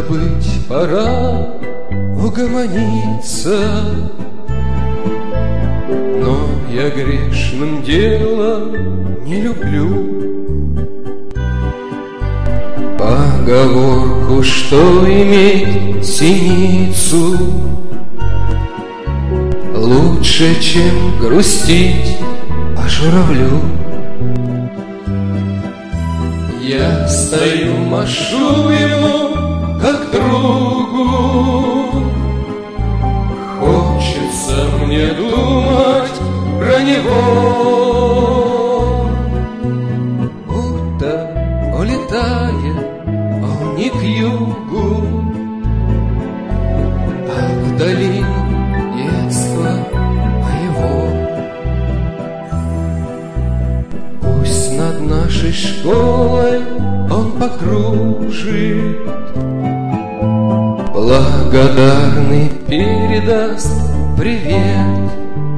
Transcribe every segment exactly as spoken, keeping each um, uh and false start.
быть, пора угомониться, но я грешным делом не люблю поговорку, что иметь синицу лучше, чем грустить по журавлю. Я стою, машу ему, как другу. Хочется мне думать про него. Будто улетает он не к югу, а к долину детства моего. Пусть над нашей школой он покружит, благодарный передаст привет.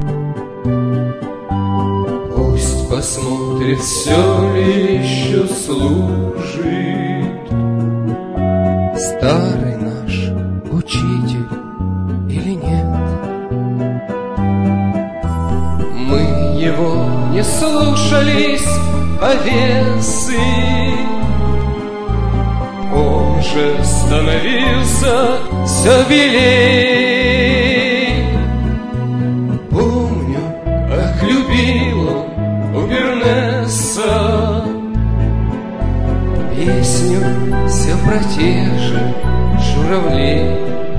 Пусть посмотрит, все ли еще служит старый наш учитель или нет. Мы его не слушались, повесы, он же становился все белей. Помню, как любил он у Бернеса песню все про те же журавлей.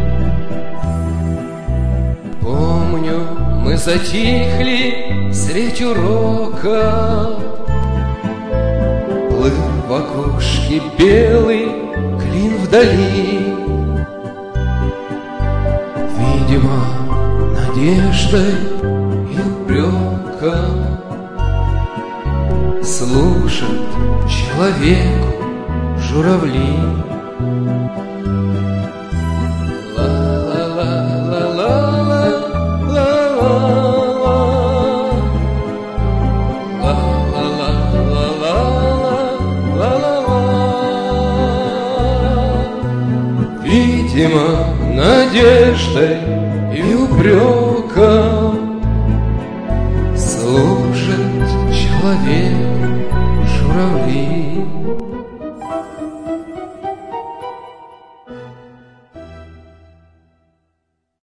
Помню, мы затихли средь урока, плыл в окошке белый клин вдали. Видимо, надеждой и упреком служат человеку журавли. Видимо, надеждой и упреком